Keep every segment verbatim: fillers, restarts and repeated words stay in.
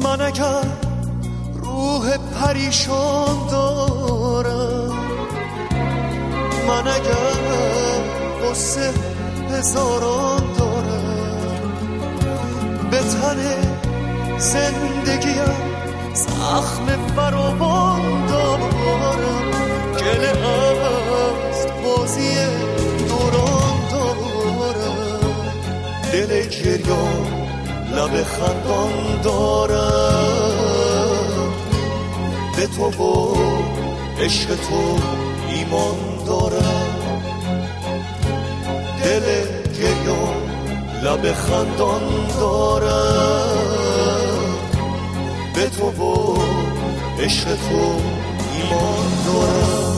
من اگر روح پریشان دارم، من اگر قصه هزاران دارم، به تن زندگیم زخم فراوان دارم، گله از بازی دوران دارم، دل گریان لب خندان دارم، به تو و عشق تو ایمان دارم، دل گریان لب خندان دارم، به تو و عشق تو ایمان دارم.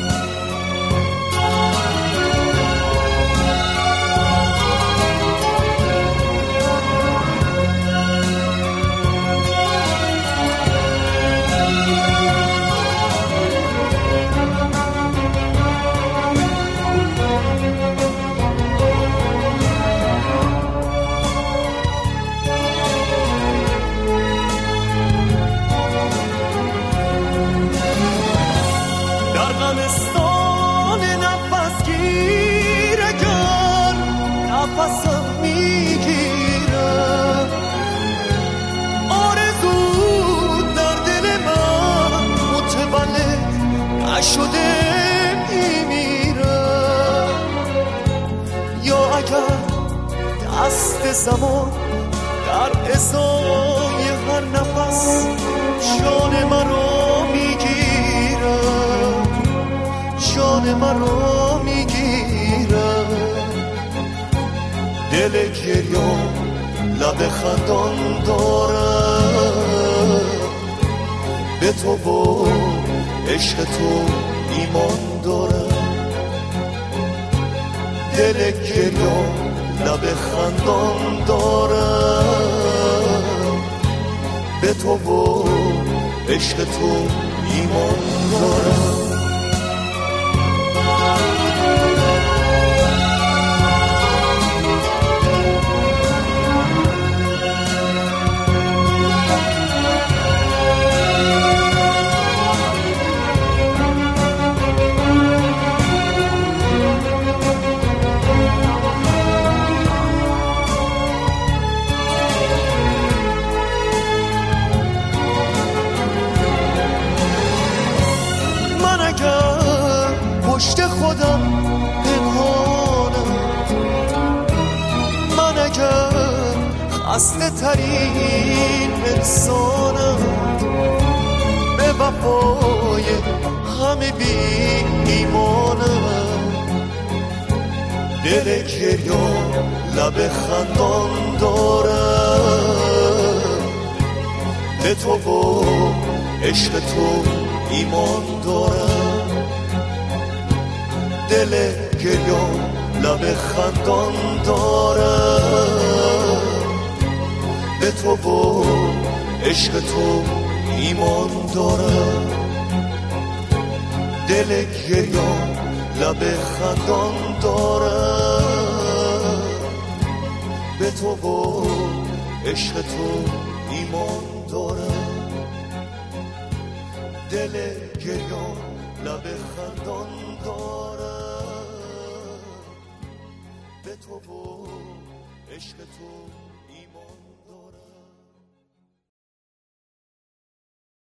غمستان نفس گیر اگر نفسم میگیرم، آرزو در دل من متولد نشده میمیرم، یا اگر دست زمان در ازای هر نفس جان مرا میگیرم، جان مرا میگیرم، دل گریان لب خندان دارم، به تو و عشق تو ایمان دارم، دل گریان لب خندان دارم، به تو و عشق تو ایمان دارم. پشت خودم پنهانم، من اگر خسته ترین انسانم، به وفای همه بی ایمانم، دل گریان لب خندان دارم، به تو و عشق تو ایمان دارم، دل گریان لب خندان دارم، به تو و عشق تو ایمان دارم، دل گریان لب خندان دارم، به تو و عشق تو ایمان دارم، دل گریان لب خندان دارم، به تو و عشق تو